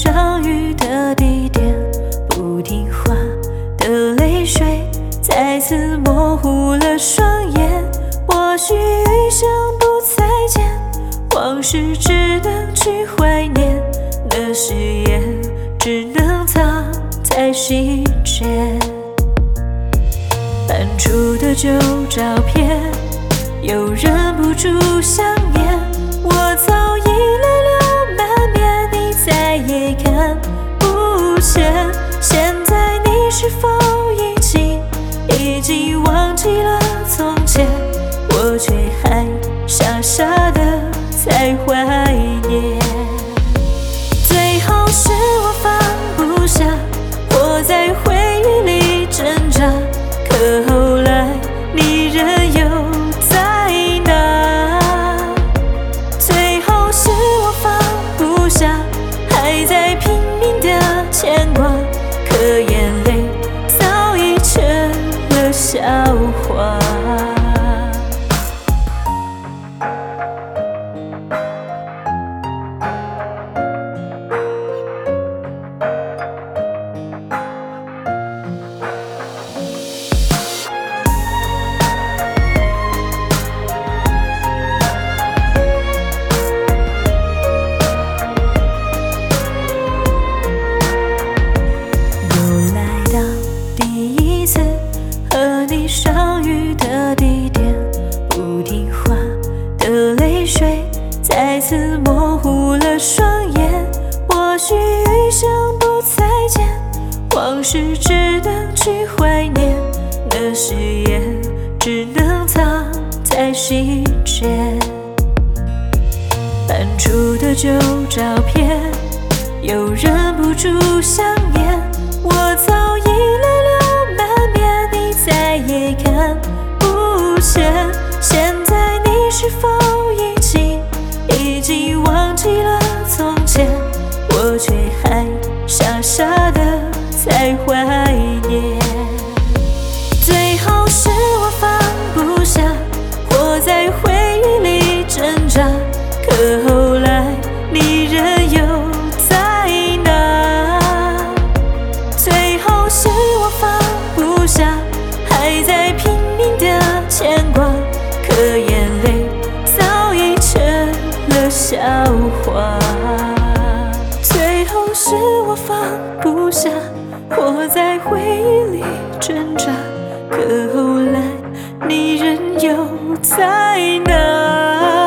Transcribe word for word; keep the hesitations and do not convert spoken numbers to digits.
相遇的地点，不听话的泪水再次模糊了双眼。或许余生不再见，往事只能去怀念，那誓言只能藏在心间。翻出的旧照片，又忍不住想念，我早已泪流满面，你再也看不见。现在你是否已经已经忘记了从前，我却还傻傻的在怀念。最后是我放不下，我在回忆里挣扎，可后来你仍有在哪？最后是我放不下，还在拼命的牵挂，可眼泪早已成了笑话。和你相遇的地点，不听话的泪水再次模糊了双眼。或许余生不再见，往事只能去怀念，那誓言只能藏在心间。翻出的旧照片，又忍不住想念，我早已泪流满面，你再也看不见。现在你是否已经已经忘记了从前，我却还傻傻的在怀念。最后是我放不下，我在回忆里挣扎，可后来你仍有在哪？最后是我放不下，还在拼命的牵挂，可眼泪早已成了笑话。最后是我放不下，我在回忆里挣扎，可后来你仍有在哪？